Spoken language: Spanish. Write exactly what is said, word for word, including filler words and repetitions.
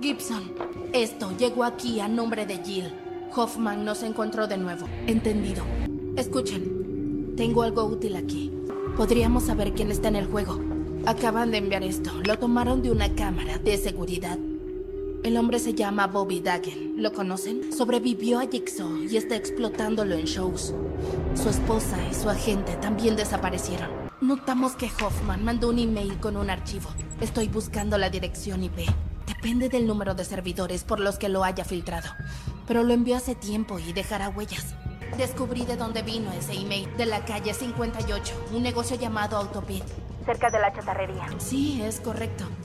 Gibson, esto llegó aquí a nombre de Jill. Hoffman nos encontró de nuevo. Entendido. Escuchen, tengo algo útil aquí. Podríamos saber quién está en el juego. Acaban de enviar esto. Lo tomaron de una cámara de seguridad. El hombre se llama Bobby Dagen. ¿Lo conocen? Sobrevivió a Jigsaw y está explotándolo en shows. Su esposa y su agente también desaparecieron. Notamos que Hoffman mandó un email con un archivo. Estoy buscando la dirección I P. Depende del número de servidores por los que lo haya filtrado. Pero lo envió hace tiempo y dejará huellas. Descubrí de dónde vino ese email. De la calle cincuenta y ocho, un negocio llamado Autopit. Cerca de la chatarrería. Sí, es correcto.